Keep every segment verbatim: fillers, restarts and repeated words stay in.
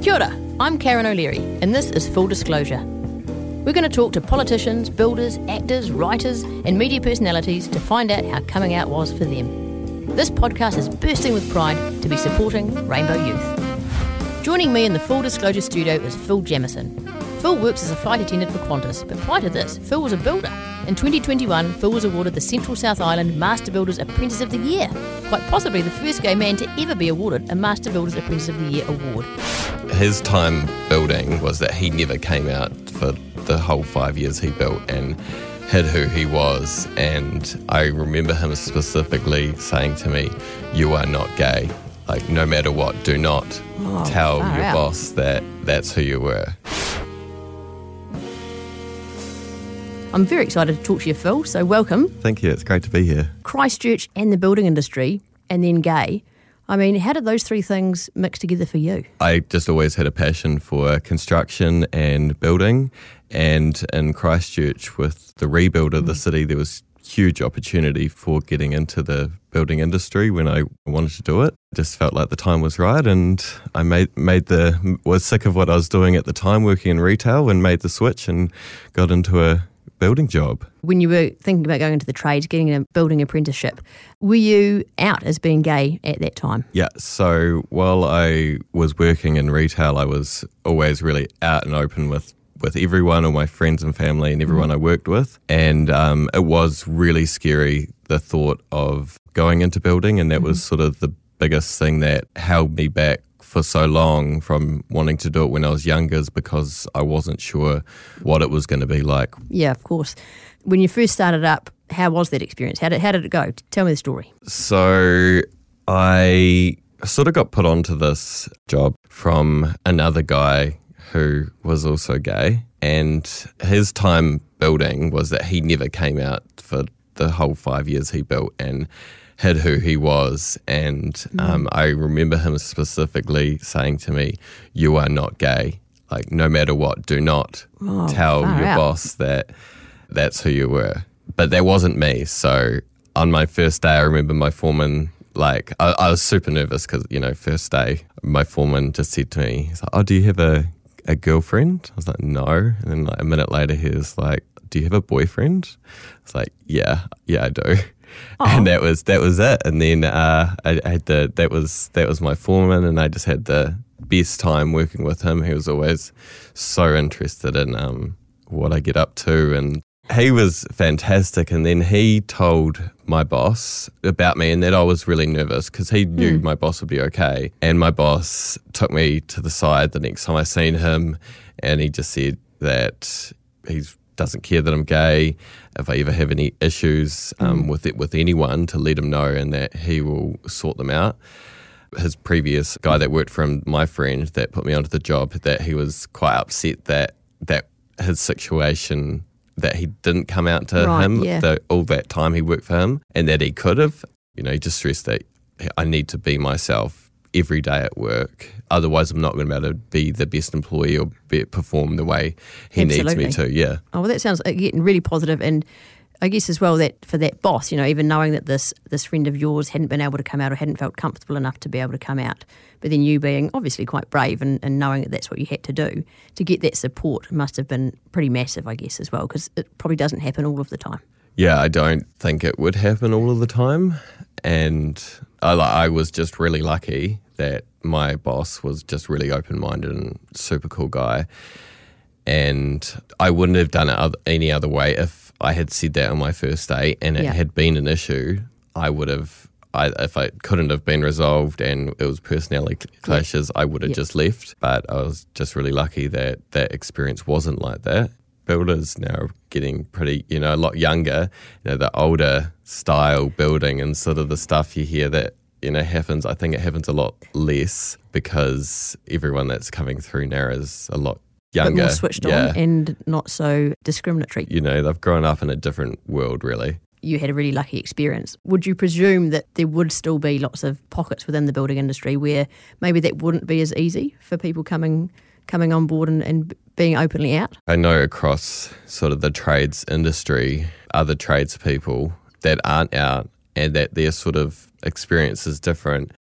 Kia ora, I'm Karen O'Leary, and this is Full Disclosure. We're going to talk to politicians, builders, actors, writers, and media personalities to find out how coming out was for them. This podcast is bursting with pride to be supporting Rainbow Youth. Joining me in the Full Disclosure studio is Phil Jamieson. Phil works as a flight attendant for Qantas, but prior to this, Phil was a builder. In twenty twenty-one, Phil was awarded the Central South Island Master Builders Apprentice of the Year, quite possibly the first gay man to ever be awarded a Master Builders Apprentice of the Year award. His time building was that he never came out for the whole five years he built and hid who he was. And I remember him specifically saying to me, "You are not gay. Like, no matter what, do not Oh, tell far your out. boss that that's who you were." I'm very excited to talk to you, Phil, so welcome. Thank you. It's great to be here. Christchurch and the building industry, and then gay. I mean, how did those three things mix together for you? I just always had a passion for construction and building. And in Christchurch, with the rebuild of the city, there was huge opportunity for getting into the building industry when I wanted to do it. It just felt like the time was right, and I made made the was sick of what I was doing at the time, working in retail, and made the switch and got into a building job. When you were thinking about going into the trades, getting a building apprenticeship, were you out as being gay at that time? Yeah, so while I was working in retail, I was always really out and open with with everyone, all my friends and family and everyone mm. I worked with. And um, it was really scary, the thought of going into building, and that mm-hmm. was sort of the biggest thing that held me back for so long from wanting to do it when I was younger, is because I wasn't sure what it was going to be like. Yeah, of course. When you first started up, how was that experience? How did, how did it go? Tell me the story. So I sort of got put onto this job from another guy who was also gay, and his time building was that he never came out for the whole five years he built and hid who he was. And mm. um, I remember him specifically saying to me, "You are not gay. Like, no matter what, do not oh, tell your out. boss that that's who you were." But that wasn't me. So on my first day, I remember my foreman, like, I, I was super nervous because, you know, first day, my foreman just said to me, he's like, "Oh, do you have a, a girlfriend?" I was like, "No." And then like a minute later, he was like, "Do you have a boyfriend?" I was like, yeah, yeah, I do. Oh. And that was that was it. And then uh, I, I had the that was that was my foreman, and I just had the best time working with him. He was always so interested in um, what I get up to, and he was fantastic. And then he told my boss about me, and that I was really nervous because he knew mm. my boss would be okay. And my boss took me to the side the next time I seen him, and he just said that he's doesn't care that I'm gay. If I ever have any issues um, mm. with it with anyone, to let him know, and that he will sort them out. His previous guy that worked for him, my friend that put me onto the job, that he was quite upset that that his situation, that he didn't come out to right, him yeah. the, all that time he worked for him, and that he could have. You know, he just stressed that I need to be myself every day at work. Otherwise, I'm not going to be able to be the best employee or be, perform the way he Absolutely. needs me to. Yeah. Oh, well, that sounds uh, getting really positive. And I guess as well that for that boss, you know, even knowing that this this friend of yours hadn't been able to come out or hadn't felt comfortable enough to be able to come out, but then you being obviously quite brave and, and knowing that that's what you had to do, to get that support must have been pretty massive, I guess, as well, because it probably doesn't happen all of the time. Yeah, I don't think it would happen all of the time. And I, I was just really lucky that my boss was just really open-minded and super cool guy. And I wouldn't have done it any other way. If I had said that on my first day and it yeah. had been an issue, I would have, I, if it couldn't have been resolved and it was personality clashes, yeah. I would have yeah. just left. But I was just really lucky that that experience wasn't like that. Builders now are getting pretty, you know, a lot younger. You know, the older style building and sort of the stuff you hear that, you know, happens, I think it happens a lot less because everyone that's coming through now is a lot younger. A bit more switched yeah. on and not so discriminatory. You know, they've grown up in a different world, really. You had a really lucky experience. Would you presume that there would still be lots of pockets within the building industry where maybe that wouldn't be as easy for people coming coming on board and, and being openly out? I know across sort of the trades industry, other tradespeople that aren't out and that their sort of experience is different.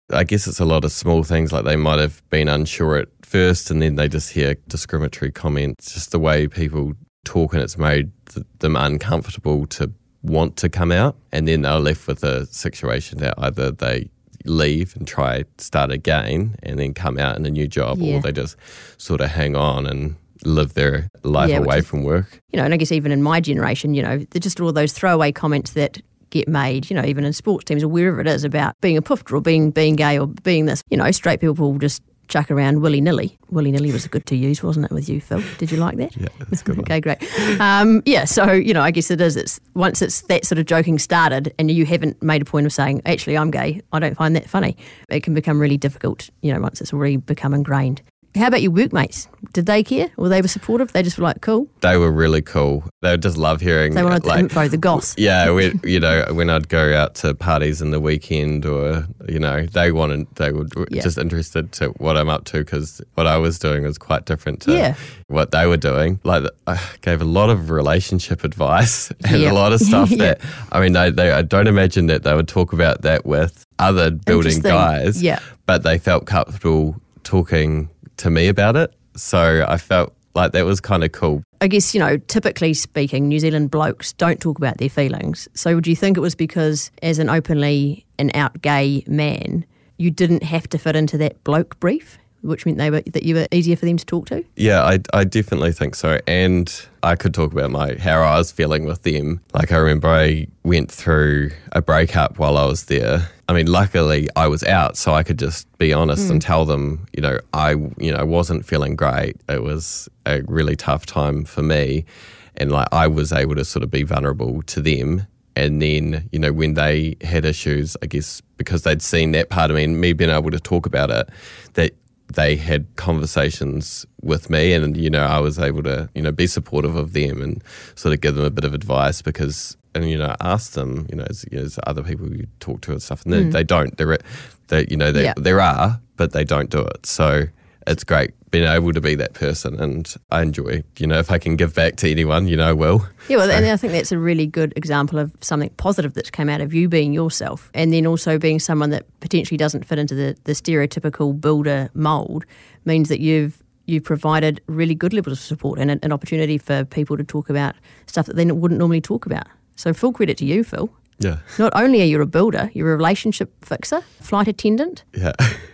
I guess it's a lot of small things, like they might have been unsure at first and then they just hear discriminatory comments, just the way people talk, and it's made th- them uncomfortable to want to come out, and then they're left with a situation that either they leave and try start again and then come out in a new job, Yeah. or they just sort of hang on and live their life Yeah, which away is- from work. You know, and I guess even in my generation, you know, they're just all those throwaway comments that get made, you know, even in sports teams or wherever it is, about being a poofter or being being gay or being this. You know, straight people will just chuck around willy-nilly. Willy-nilly was good to use, wasn't it, with you, Phil? Did you like that? Yeah, that's a good. Okay, great. Um, yeah, so, you know, I guess it is. It's once it's that sort of joking started and you haven't made a point of saying, actually, I'm gay, I don't find that funny, it can become really difficult, you know, once it's already become ingrained. How about your workmates? Did they care? Or they were supportive? They just were like, cool? They were really cool. They would just love hearing. They wanted like, the info, the goss. Yeah, we, you know, when I'd go out to parties in the weekend, or you know, they wanted, they were Yeah. just interested to what I'm up to, because what I was doing was quite different to Yeah. what they were doing. Like, I gave a lot of relationship advice and Yeah. a lot of stuff Yeah. that I mean, they, they, I don't imagine that they would talk about that with other building Interesting. guys. Yeah. But they felt comfortable talking to me about it, so I felt like that was kind of cool. I guess, you know, typically speaking, New Zealand blokes don't talk about their feelings. So would you think it was because as an openly and out gay man, you didn't have to fit into that bloke brief, which meant they were that you were easier for them to talk to? Yeah, I, I definitely think so. And I could talk about my how I was feeling with them. Like, I remember I went through a breakup while I was there. I mean, luckily I was out, so I could just be honest mm. and tell them, you know, I you know wasn't feeling great. It was a really tough time for me, and like I was able to sort of be vulnerable to them. And then, you know, when they had issues, I guess because they'd seen that part of me and me being able to talk about it, that they had conversations with me, and, you know, I was able to, you know, be supportive of them and sort of give them a bit of advice, because, and, you know, ask them, you know, as, you know, as other people you talk to and stuff, and they, Mm. they don't, they're, they, you know, they, Yeah. there are, but they don't do it. So it's great being able to be that person, and I enjoy, you know, if I can give back to anyone, you know, I will. Yeah, well, So- and I think that's a really good example of something positive that's come out of you being yourself, and then also being someone that potentially doesn't fit into the, the stereotypical builder mould, means that you've you've provided really good levels of support and an, an opportunity for people to talk about stuff that they wouldn't normally talk about. So full credit to you, Phil. Yeah. Not only are you a builder, you're a relationship fixer, flight attendant. Yeah.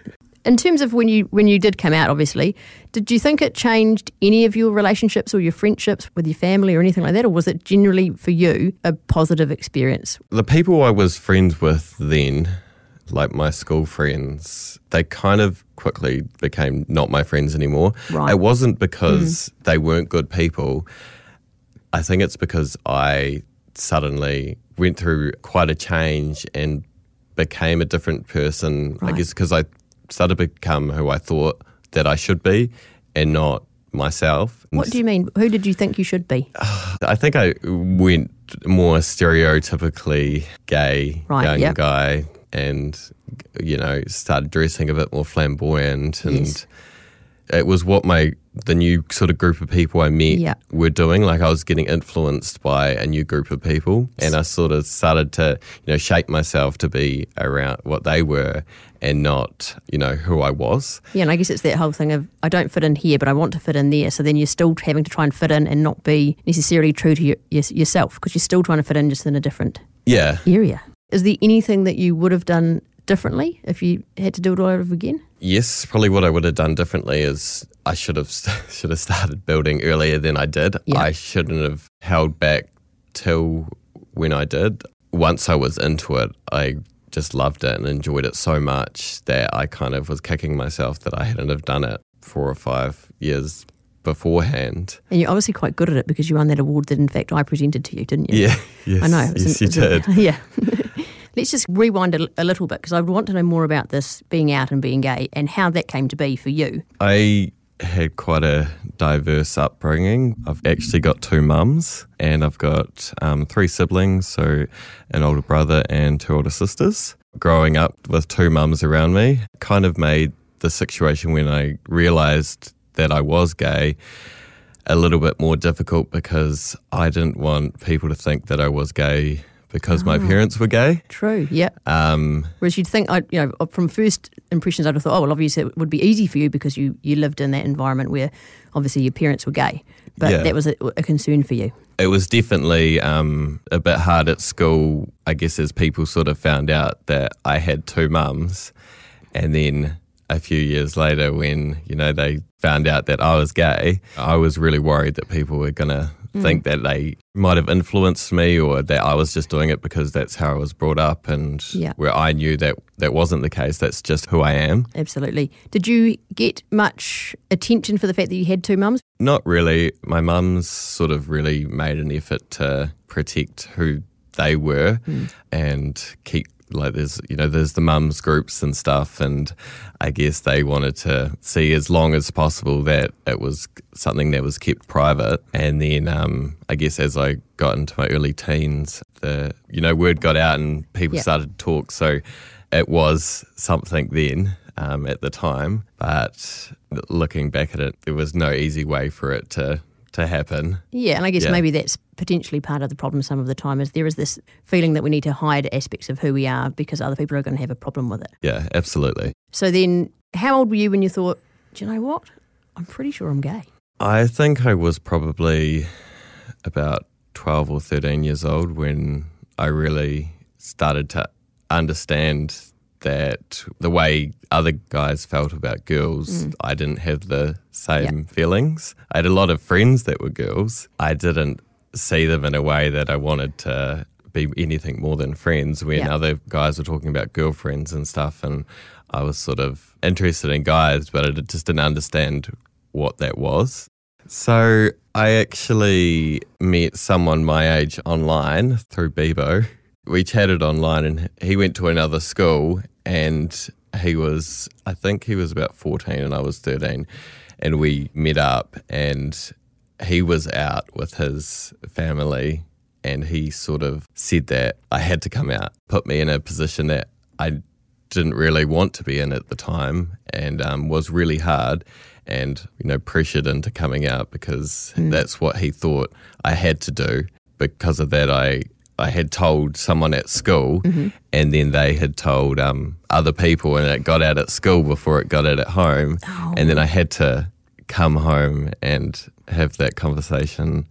In terms of when you when you did come out, obviously, did you think it changed any of your relationships or your friendships with your family or anything like that? Or was it generally, for you, a positive experience? The people I was friends with then, like my school friends, they kind of quickly became not my friends anymore. Right. It wasn't because mm. they weren't good people. I think it's because I suddenly went through quite a change and became a different person. Right. I guess because I started to become who I thought that I should be and not myself. What do you mean? Who did you think you should be? I think I went more stereotypically gay, Right, young yep. guy, and, you know, started dressing a bit more flamboyant, and Yes. it was what my the new sort of group of people I met Yeah. were doing. Like, I was getting influenced by a new group of people, and I sort of started to, you know, shape myself to be around what they were and not, you know, who I was. Yeah, and I guess it's that whole thing of, I don't fit in here, but I want to fit in there. So then you're still having to try and fit in and not be necessarily true to your, your, yourself, because you're still trying to fit in just in a different Yeah. area. Is there anything that you would have done differently if you had to do it all over again? Yes, probably what I would have done differently is I should have should have started building earlier than I did. Yeah. I shouldn't have held back till when I did. Once I was into it, I just loved it and enjoyed it so much that I kind of was kicking myself that I hadn't have done it four or five years beforehand. And you're obviously quite good at it, because you won that award that in fact I presented to you, didn't you? Yeah, yes, I know. It was yes, an- you it was did. a- yeah. Let's just rewind a, a little bit, because I want to know more about this being out and being gay and how that came to be for you. I had quite a diverse upbringing. I've actually got two mums, and I've got um, three siblings, so an older brother and two older sisters. Growing up with two mums around me kind of made the situation when I realised that I was gay a little bit more difficult, because I didn't want people to think that I was gay because my parents were gay. True, yeah. Um, Whereas you'd think, I, you know, from first impressions, I'd have thought, oh, well, obviously it would be easy for you because you, you lived in that environment where obviously your parents were gay. But Yeah. that was a, a concern for you. It was definitely um, a bit hard at school, I guess, as people sort of found out that I had two mums. And then a few years later when, you know, they found out that I was gay, I was really worried that people were going to mm. think that they might have influenced me or that I was just doing it because that's how I was brought up, and yeah. where I knew that that wasn't the case. That's just who I am. Absolutely. Did you get much attention for the fact that you had two mums? Not really. My mum's sort of really made an effort to protect who they were mm. and keep, like there's, you know, there's the mums groups and stuff, and I guess they wanted to see as long as possible that it was something that was kept private. And then um, I guess as I got into my early teens, the, you know, word got out and people yep. started to talk. So it was something then um, at the time, but looking back at it, there was no easy way for it to to happen. Yeah, and I guess yeah. maybe that's potentially part of the problem some of the time, is there is this feeling that we need to hide aspects of who we are because other people are going to have a problem with it. Yeah, absolutely. So then, how old were you when you thought, do you know what? I'm pretty sure I'm gay. I think I was probably about twelve or thirteen years old when I really started to understand that the way other guys felt about girls, mm. I didn't have the same yep. feelings. I had a lot of friends that were girls. I didn't see them in a way that I wanted to be anything more than friends when yep. other guys were talking about girlfriends and stuff, and I was sort of interested in guys, but I just didn't understand what that was. So I actually met someone my age online through Bebo. We chatted online and he went to another school, and he was, I think he was about fourteen and I was thirteen, and we met up and he was out with his family and he sort of said that I had to come out, put me in a position that I didn't really want to be in at the time, and um, was really hard and, you know, pressured into coming out because mm. that's what he thought I had to do. Because of that, I I had told someone at school mm-hmm. and then they had told um, other people, and it got out at school before it got out at home. Oh. And then I had to come home and have that conversation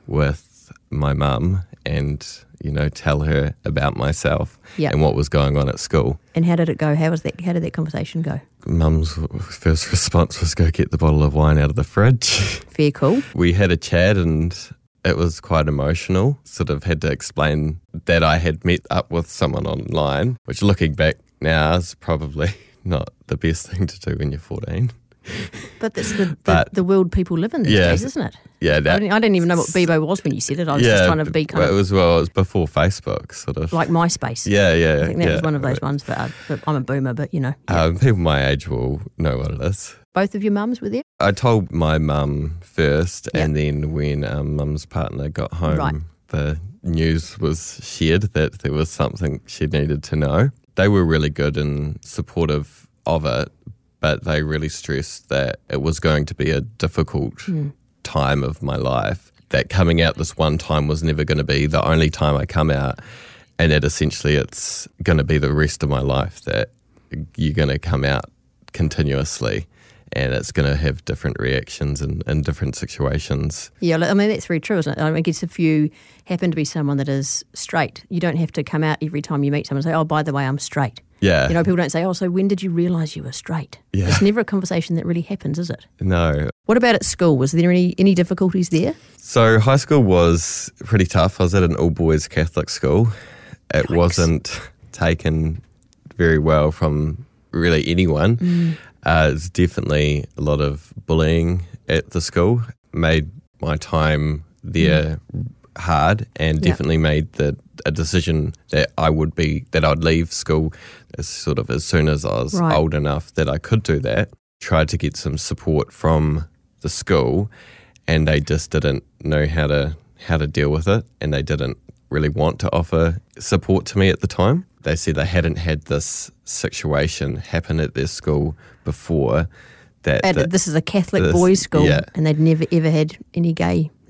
with my mum and, you know, tell her about myself yep. and what was going on at school. And how did it go? How was that? How did that conversation go? Mum's first response was go get the bottle of wine out of the fridge. Fair cool. We had a chat and it was quite emotional. Sort of had to explain that I had met up with someone online, which looking back now is probably not the best thing to do when you're fourteen. But that's the, the, but, the world people live in these yeah, days, isn't it? Yeah. That, I, didn't, I didn't even know what Bebo was when you said it. I was yeah, just trying to be kind well, of... It was, well, it was before Facebook, sort of. Like MySpace. Yeah, yeah. I think that yeah. was one of those ones that, I, that I'm a boomer, but you know. Yeah. Um, people my age will know what it is. Both of your mums were there? I told my mum first, yep. and then when um, mum's partner got home, right. the news was shared that there was something she needed to know. They were really good and supportive of it, but they really stressed that it was going to be a difficult mm. time of my life, that coming out this one time was never going to be the only time I come out, and that essentially it's going to be the rest of my life, that you're going to come out continuously. And it's going to have different reactions in, in different situations. Yeah, I mean, that's very true, isn't it? I, mean, I guess if you happen to be someone that is straight, you don't have to come out every time you meet someone and say, oh, by the way, I'm straight. Yeah. You know, people don't say, oh, so when did you realise you were straight? Yeah. It's never a conversation that really happens, is it? No. What about at school? Was there any, any difficulties there? So high school was pretty tough. I was at an all-boys Catholic school. It Yikes. wasn't taken very well from really anyone. Mm. Uh, it's definitely a lot of bullying at the school. Made my time there mm. hard, and yep. definitely made the a decision that I would be that I'd leave school as sort of as soon as I was right. old enough that I could do that. Tried to get some support from the school, and they just didn't know how to how to deal with it, and they didn't really want to offer support to me at the time. They said they hadn't had this situation happen at their school before. That, and that this is a Catholic this, boys' school, yeah. and they'd never ever had any gayness.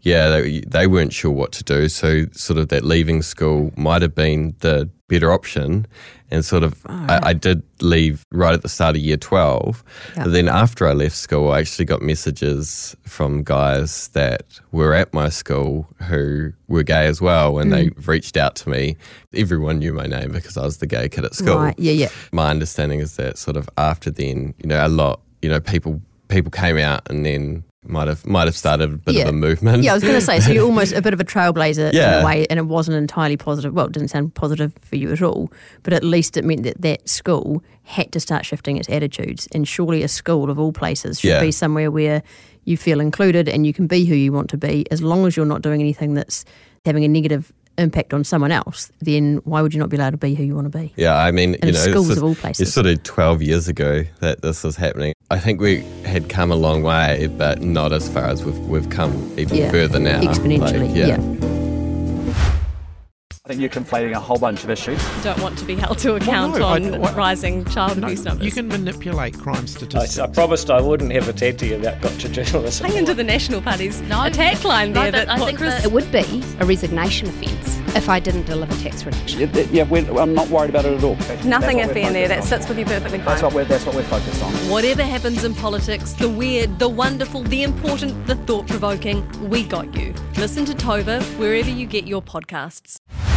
yeah, they, they weren't sure what to do. So sort of that leaving school might have been the better option. And sort of, oh, right. I, I did leave right at the start of year twelve. Yep. But then after I left school, I actually got messages from guys that were at my school who were gay as well. And mm. they reached out to me. Everyone knew my name because I was the gay kid at school. Right, yeah, yeah. My understanding is that sort of after then, you know, a lot, you know, people people came out and then might have might have started a bit yeah. of a movement. Yeah, I was going to say, so you're almost a bit of a trailblazer yeah. in a way, and it wasn't entirely positive. Well, it didn't sound positive for you at all, but at least it meant that that school had to start shifting its attitudes. And surely a school, of all places, should yeah. be somewhere where you feel included and you can be who you want to be, as long as you're not doing anything that's having a negative impact on someone else. Then why would you not be allowed to be who you want to be? Yeah, I mean, and you know, schools it's, of all places. It's sort of twelve years ago that this was happening. I think we had come a long way, but not as far as we've we've come even yeah. further now. Exponentially, like, yeah. yeah. I think you're conflating a whole bunch of issues. Don't want to be held to account well, no, on I, what, rising child no, abuse numbers. You can manipulate crime statistics. I, I promised I wouldn't have attacked you about gotcha journalism. Hang into the National Party's no, attack line no, there. but that I what think Chris... that it would be a resignation offence if I didn't deliver tax reduction. Yeah, yeah we're, I'm not worried about it at all. Nothing iffy in there. That sits with you perfectly fine. That's what we're, that's what we're focused on. Whatever happens in politics, the weird, the wonderful, the important, the thought-provoking, we got you. Listen to Tova wherever you get your podcasts.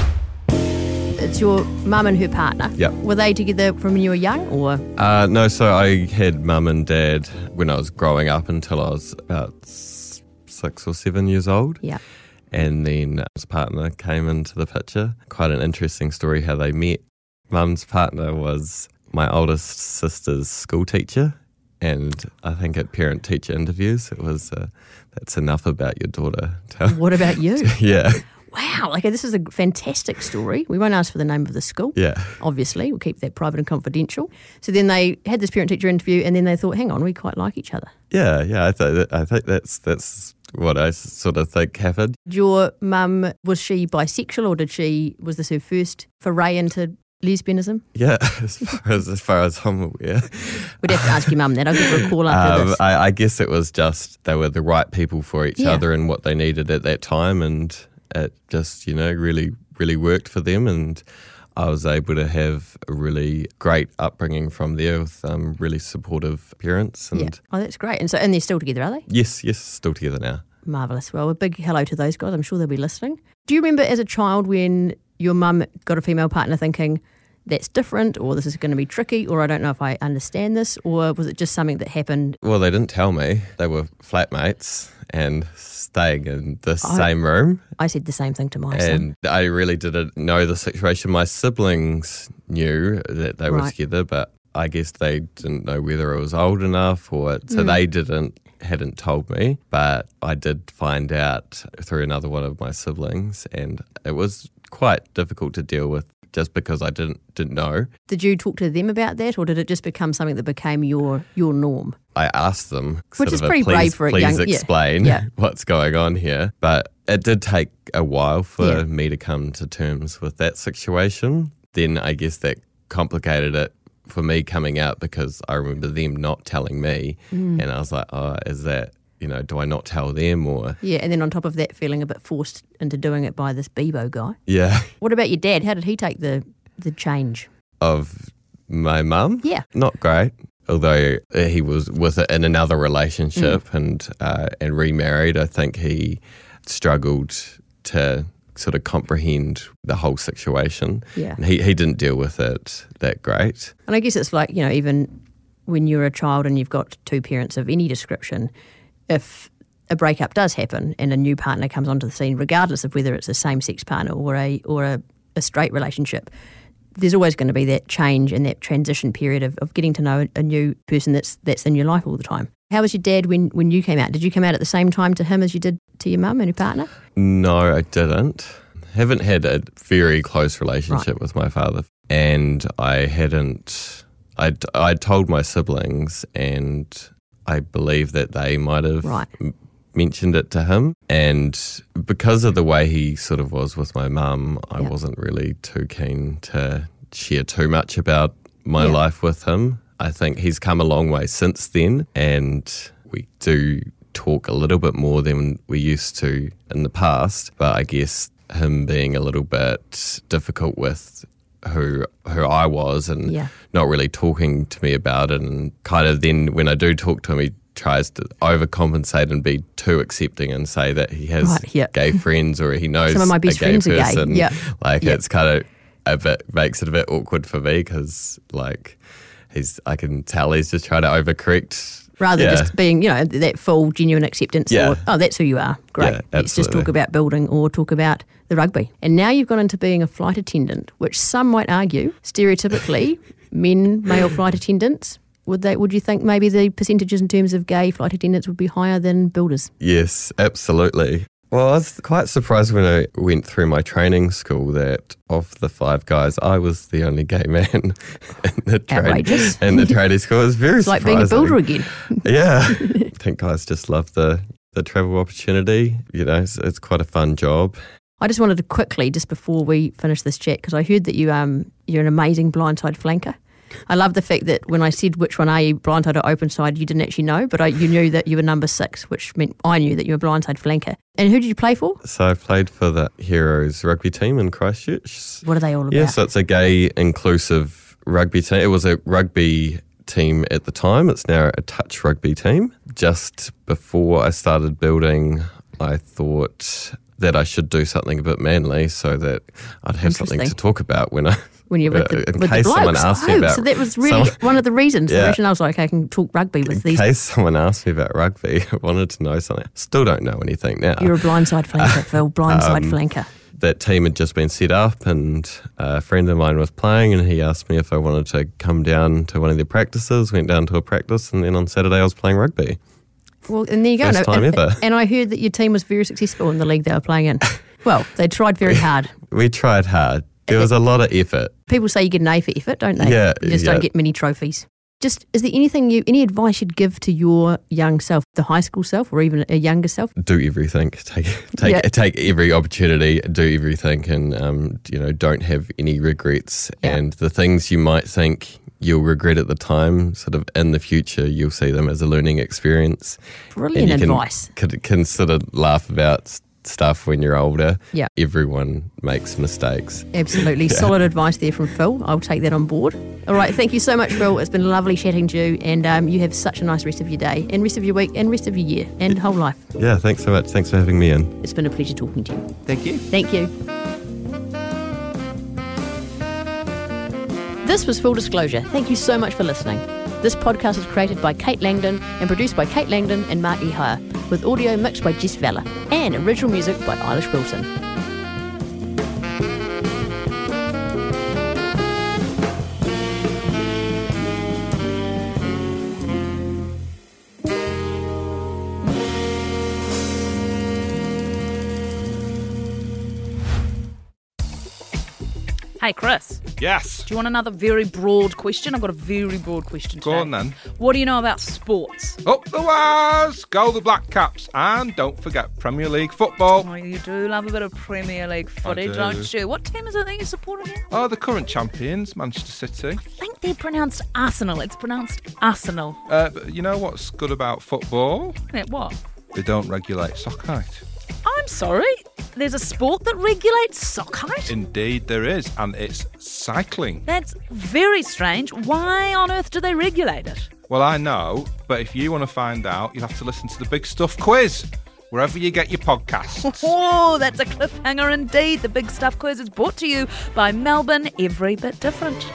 It's your mum and her partner. Yep. Were they together from when you were young, or? Uh, no, so I had mum and dad when I was growing up until I was about six or seven years old. Yeah. And then his partner came into the picture. Quite an interesting story how they met. Mum's partner was my oldest sister's school teacher. And I think at parent-teacher interviews, it was, uh, that's enough about your daughter. What about you? yeah. Wow, okay, this is a fantastic story. We won't ask for the name of the school. Yeah. Obviously, we'll keep that private and confidential. So then they had this parent-teacher interview, and then they thought, hang on, we quite like each other. Yeah, yeah, I, th- I think that's that's what I sort of think happened. Your mum, was she bisexual, or did she, was this her first foray into lesbianism? Yeah, as far as, as, far as I'm aware. We'd have to ask your mum that. I'll give her a call after um, this. I, I guess it was just they were the right people for each Yeah. other and what they needed at that time, and it just, you know, really, really worked for them, and I was able to have a really great upbringing from there with um, really supportive parents. And Yeah. Oh, that's great. And so, and they're still together, are they? yes, yes, still together now. Marvellous. Well, a big hello to those guys. I'm sure they'll be listening. Do you remember as a child when your mum got a female partner thinking, that's different, or this is going to be tricky, or I don't know if I understand this, or was it just something that happened? Well, they didn't tell me. They were flatmates and staying in the I- same room. I said the same thing to my son. And I really didn't know the situation. My siblings knew that they were Right. together, but I guess they didn't know whether I was old enough, or so Mm. they didn't hadn't told me. But I did find out through another one of my siblings, and it was quite difficult to deal with just because I didn't didn't know. Did you talk to them about that, or did it just become something that became your your norm? I asked them, Which sort is of a, pretty please, brave for a please young- yeah, explain yeah. what's going on here. But it did take a while for Yeah. me to come to terms with that situation. Then I guess that complicated it for me coming out, because I remember them not telling me, Mm. and I was like, oh, is that, you know, do I not tell them, or Yeah, and then on top of that, feeling a bit forced into doing it by this Bebo guy. yeah, What about your dad? How did he take the the change? of my mum? Yeah. Not great. Although uh, he was with it in another relationship Mm. and uh, and remarried, I think he struggled to sort of comprehend the whole situation. Yeah. And he, he didn't deal with it that great. And I guess it's like, you know, even when you're a child and you've got two parents of any description, if a breakup does happen and a new partner comes onto the scene, regardless of whether it's a same-sex partner or a or a, a straight relationship, there's always going to be that change and that transition period of, of getting to know a, a new person that's that's in your life all the time. How was your dad when, when you came out? Did you come out at the same time to him as you did to your mum and her partner? No, I didn't. Haven't had a very close relationship Right. with my father. And I hadn't, I'd, I'd told my siblings, and I believe that they might have Right. m- mentioned it to him. And because of the way he sort of was with my mum, I Yeah. wasn't really too keen to share too much about my Yeah. life with him. I think he's come a long way since then, and we do talk a little bit more than we used to in the past. But I guess him being a little bit difficult with who who I was and Yeah. not really talking to me about it, and kind of then when I do talk to him, he tries to overcompensate and be too accepting and say that he has Right, yeah. gay friends or he knows Some of my best a gay friends are gay, person. yeah. Like Yeah. it's kind of a bit makes it a bit awkward for me because like he's I can tell he's just trying to overcorrect. Rather yeah. than just being, you know, that full genuine acceptance. Yeah. Or, oh, that's who you are. Great. Yeah, Let's just talk absolutely. about building or talk about the rugby. And now you've gone into being a flight attendant, which some might argue, stereotypically, men, male flight attendants, would they? Would you think maybe the percentages in terms of gay flight attendants would be higher than builders? Yes, absolutely. Well, I was quite surprised when I went through my training school that of the five guys, I was the only gay man in the, Outrageous. train, in the training school. It was very It's like surprising. being a builder again. Yeah. I think guys just love the, the travel opportunity. You know, it's, it's quite a fun job. I just wanted to quickly, just before we finish this chat, because I heard that you, um, you're an amazing blindside flanker. I love the fact that when I said which one are you, blindside or open side, you didn't actually know, but I, you knew that you were number six, which meant I knew that you were a blindside flanker. And who did you play for? So I played for the Heroes rugby team in Christchurch. What are they all about? Yeah, so it's a gay inclusive rugby team. It was a rugby team at the time. It's now a touch rugby team. Just before I started building, I thought that I should do something a bit manly so that I'd have something to Interesting. talk about when I When you're with uh, the, in with the case blokes. someone asked me Oh, about so that was really some- one of the reasons. The Yeah. rationale was like, I can talk rugby with in these. case someone asked me about rugby, I wanted to know something. Still don't know anything now. You're a blindside flanker, Phil. Blindside Um, flanker. That team had just been set up and a friend of mine was playing and he asked me if I wanted to come down to one of their practices. Went down to a practice and then on Saturday I was playing rugby. Well, and there you go. first No, time and, ever. and I heard that your team was very successful in the league they were playing in. Well, they tried very hard. We tried hard. There was a lot of effort. People say you get an A for effort, don't they? Yeah, You just yeah. don't get many trophies. Just, is there anything you, any advice you'd give to your young self, the high school self, or even a younger self? Do everything. Take take Yeah. take every opportunity. Do everything, and um, you know, don't have any regrets. Yeah. And the things you might think you'll regret at the time, sort of in the future, you'll see them as a learning experience. Brilliant and you advice. Can, could consider laugh about s- stuff when you're older. Yeah. Everyone makes mistakes. Absolutely. Solid advice there from Phil. I'll take that on board. All right. Thank you so much, Phil. It's been lovely chatting to you, and um, you have such a nice rest of your day, and rest of your week, and rest of your year, and whole life. Yeah. Thanks so much. Thanks for having me in. It's been a pleasure talking to you. Thank you. Thank you. This was Full Disclosure. Thank you so much for listening. This podcast is created by Kate Langdon and produced by Kate Langdon and Mark Ehire, with audio mixed by Jess Valla and original music by Eilish Wilson. Hey, Chris, Yes. do you want another very broad question? I've got a very broad question today. Go on then. What do you know about sports? Up the wires! Go the Black Caps. And don't forget Premier League football. Oh, you do love a bit of Premier League footy, do. don't you? What team is it that you support again? Oh, the current champions, Manchester City. I think they're pronounced Arsenal. It's pronounced Arsenal. Uh, but you know what's good about football? Yeah, what? They don't regulate sock height. I'm sorry. There's a sport that regulates sock height? Indeed there is, and it's cycling. That's very strange. Why on earth do they regulate it? Well, I know, but if you want to find out, you'll have to listen to the Big Stuff quiz, wherever you get your podcasts. Oh, that's a cliffhanger indeed. The Big Stuff Quiz is brought to you by Melbourne Every Bit Different.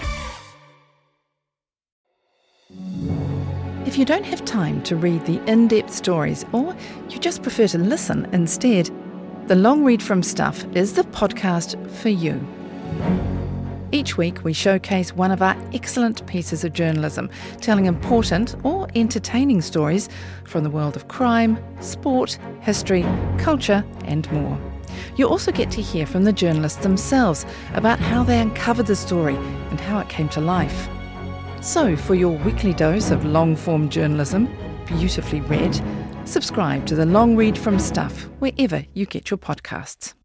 If you don't have time to read the in-depth stories, or you just prefer to listen instead, The Long Read from Stuff is the podcast for you. Each week we showcase one of our excellent pieces of journalism, telling important or entertaining stories from the world of crime, sport, history, culture and more. You also get to hear from the journalists themselves about how they uncovered the story and how it came to life. So, for your weekly dose of long-form journalism, beautifully read, subscribe to The Long Read from Stuff wherever you get your podcasts.